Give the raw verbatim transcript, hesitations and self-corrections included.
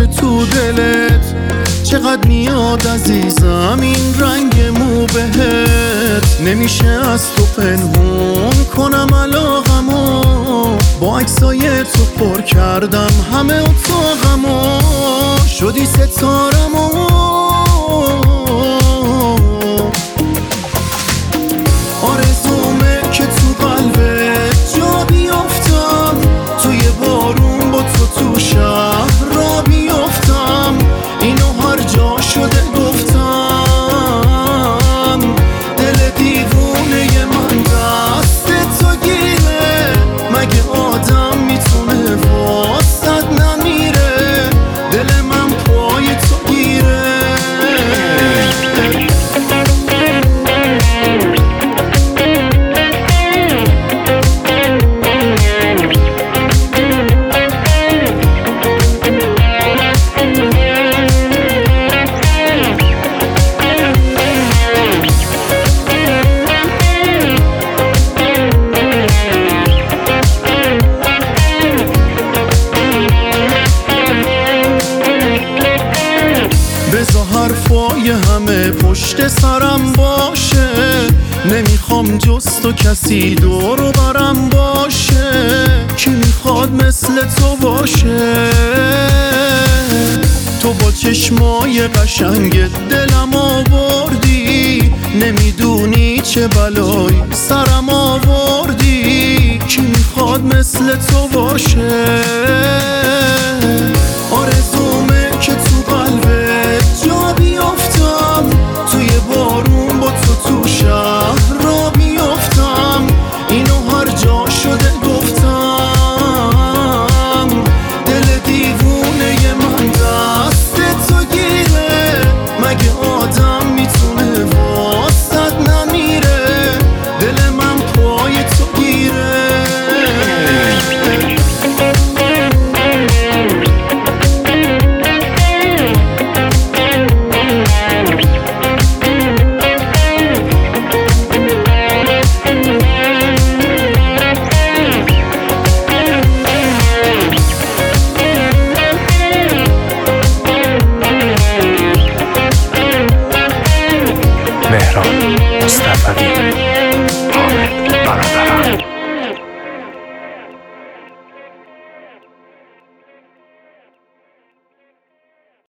تو دلت چقدر میاد عزیزم این رنگ مو بهت. نمیشه از تو پنهون کنم علاقمو، با عکسای تو پر کردم همه اتاقمو. شدی ستارمو، آرزومه که تو قلبت جا بیافتم، توی بارون با تو تو شهر را بیافتم. اینو هر جا شده گفتم، دل دیوونه من دست تو گیره. مگه آدم میتونه واسد نمیره، دل من پای تو گیره. بذار حرفای همه پشت سرم باشه، نمیخوام جز تو کسی دور و برم باشه. کی میخواد مثل تو باشه؟ تو با چشمای قشنگت دلم آوردی، نمیدونی چه بلایی سرم آوردی. کی میخواد مثل تو باشه؟ آرزو